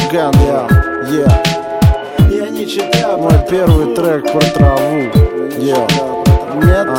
Афган, я не читаю мой первый трек про траву. Нет?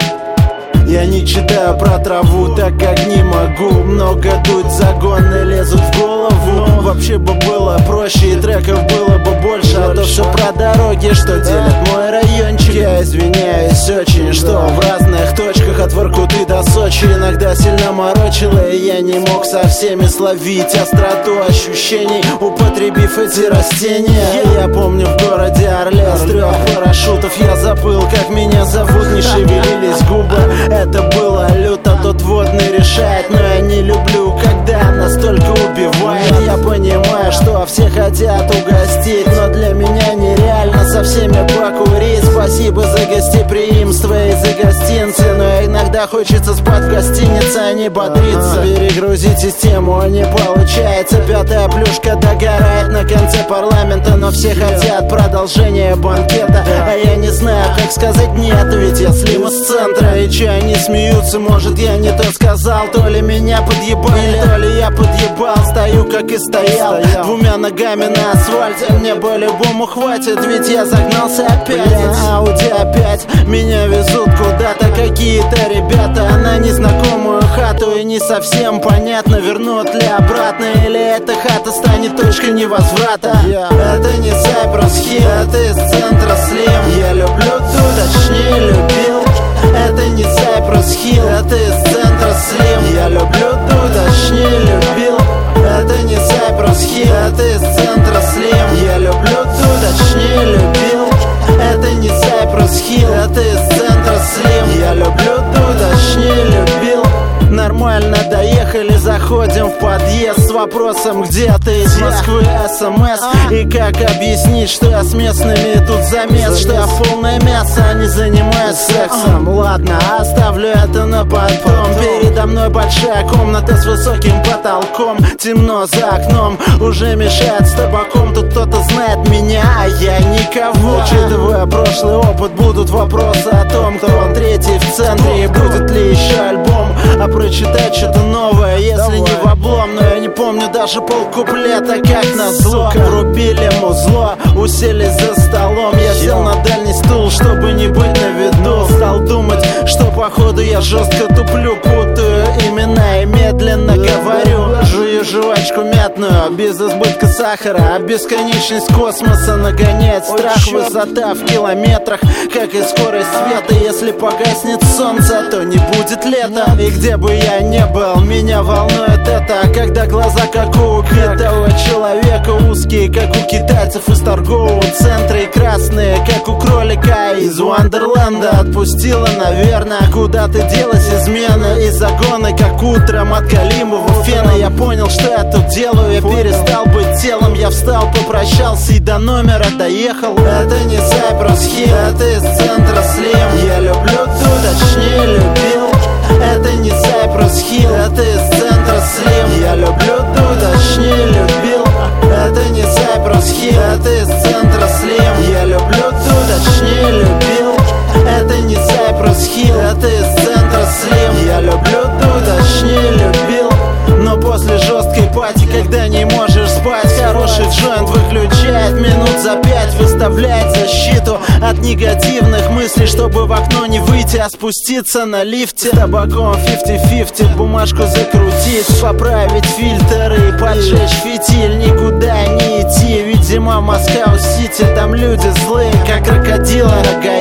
Я не читаю про траву, так как не могу много дуть, загоны лезут в голову. Вообще бы было проще и треков было бы больше, а то все про дороги, что делит мой райончик. Я извиняюсь очень, что в разных точках от Воркуты до Сочи иногда сильно морочило, и я не мог со всеми словить остроту ощущений, употребив эти растения. Я помню в городе Орле с 3 парашютов я забыл, как меня зовут, не шевелились губы. Это было люто, тот водный решает, но я не люблю, когда настолько убивает. Я понимаю, что все хотят угостить, но для меня нереально со всеми покурить. Спасибо за гостеприимство и за гостинцы, но иногда хочется спать в гостинице, а не бодриться. Перегрузить систему не получается, 5-я плюшка догорает на конце парламента, но все хотят продолжения банкета, а я не знаю, как сказать нет, ведь я слим из центра. И че они смеются, может я не то сказал, то ли меня подъебали, то ли я подъебал. Стою как и стоял, 2 ногами на асфальте, мне по-любому хватит, ведь я загнался опять. Ауди опять меня везут куда-то какие-то ребята на незнакомую хату, и не совсем понятно, вернут ли обратно, или эта хата станет точкой невозврата. Это не Cypress Hill, это из центра Слим. Я люблю тут, точнее любил. Это не Cypress Hill, это из центра Слим. Я люблю тут, точнее любил. Это не Cypress Hill, это из центра Слим. Я люблю тут, точнее любил. Это не Cypress Hill, это из центра Слим. Я люблю тут, точнее любил. Нормально доехали, заходим в подъезд с вопросом, где ты, из Москвы СМС. И как объяснить, что я с местными тут замес, что я полное мясо, а не занимаюсь сексом. Ладно, оставлю это на потом. Передо мной большая комната с высоким потолком, темно за окном, уже мешает с табаком. Тут кто-то знает меня, а я никого. Учитывая прошлый опыт, будут вопросы о том, кто третий в центре и будет ли еще альбом. А прочитать что-то новое, если не в облом. Но я не помню даже полкуплета, как назло. Врубили музло, уселись за столом. Я сел на дальний стул, чтобы не быть на виду. Стал думать, что походу я жестко туплю, путаю имена и медленно говорю. Жую жвачку мятную, без избытка сахара, а бесконечность космоса нагоняет страх. Высота в километрах, как и скорость света. Если погаснет солнце, то не будет лета. И где бы я не был, меня волнует это, когда глаза как у убитого человека, узкие, как у китайцев из торгового центра, и красные, как у кролика из Вандерленда. Отпустила, наверное, куда ты делась измена и загоны, как утром от Галимова фена. Я понял, что я тут делаю, я перестал быть телом. Я встал, попрощался и до номера доехал. Это не Cypress Hill, это из центра Слим. Я люблю тут, точнее любил. Это не Cypress Hill, это из центра Слим. Я люблю тут, точнее любил. Это не Cypress Hill, это из центра Слим. Я люблю тут, точнее любил. Это не Cypress Hill, это из центра Слим. Я люблю тут, точнее любил. Но после жесткой пати, когда не можешь спать, хороший джойнт выключает минут за 5, выставляет защиту от негативных мыслей, чтобы в окно не выйти, а спуститься на лифте. С табаком 50-50, бумажку закрутить, поправить фильтры и поджечь фитиль. Никуда не идти, ведь зима в Москва-Сити, там люди злые, как крокодилы, рога